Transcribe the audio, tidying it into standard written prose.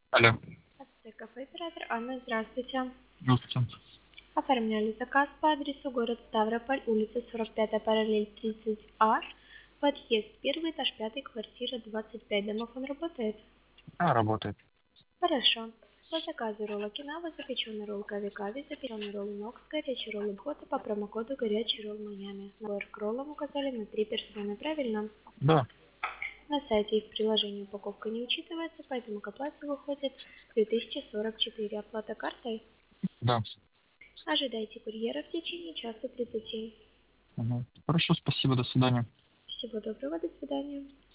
Алло. Кафе-оператор Анна, здравствуйте. Здравствуйте. Оформляли заказ по адресу город Ставрополь, улица 45, параллель 30А, подъезд 1, этаж 5, квартира 25. Домофон работает? Да, работает. Хорошо. По заказу ролла кинава, запеченный ролл кави-кави, запеченный ролл нокс, горячий ролл гота по промокоду горячий ролл Майами. Набор к роллам указали на 3 персоны, правильно? Да, На сайте и в приложении упаковка не учитывается, поэтому к оплате выходит 2044. Оплата картой? да. Ожидайте курьера в течение часа 30. Хорошо, спасибо, до свидания. Всего доброго, до свидания.